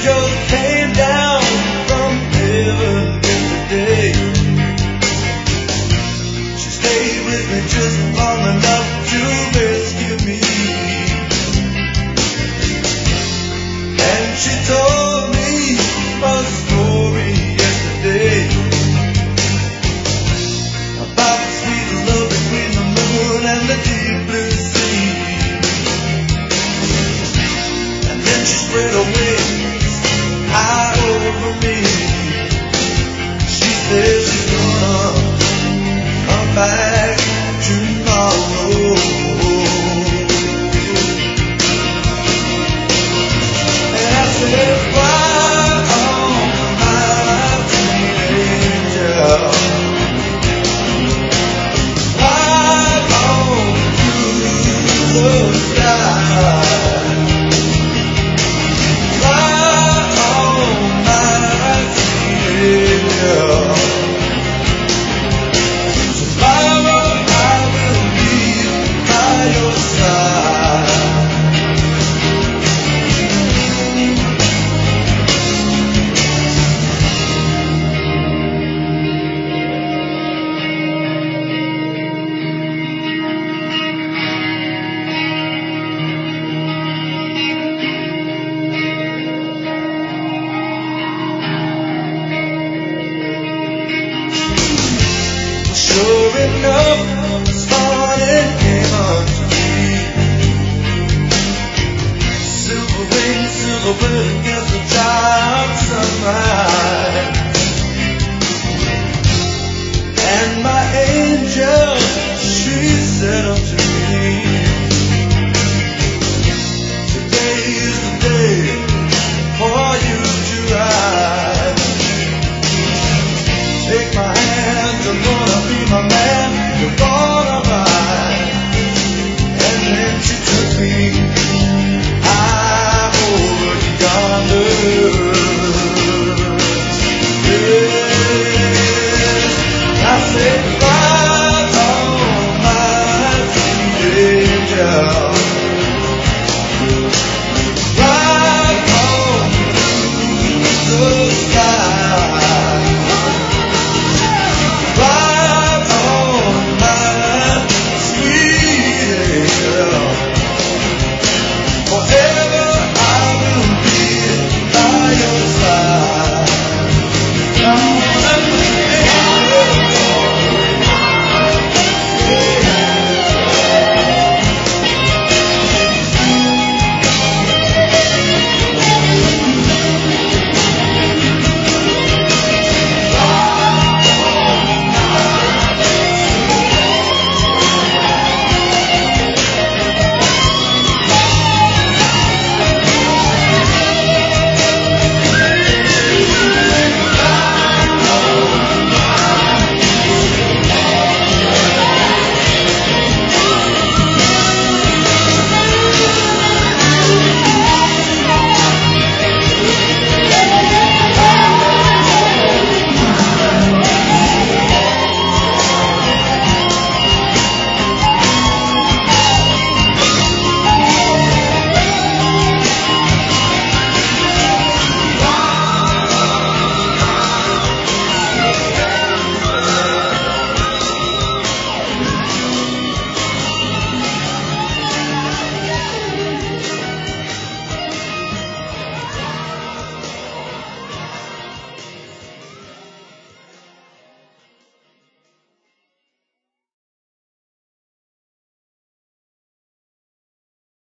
Sure enough, this morning came unto me. Silver wings, silver bird against the giant sunrise. And my angel, she said unto me, today is the day for you to rise. Take my hand, I'm gonna be my man, you're gonna ride. And then she took me high over yonder. Yes, I said, ride on my sweet angel.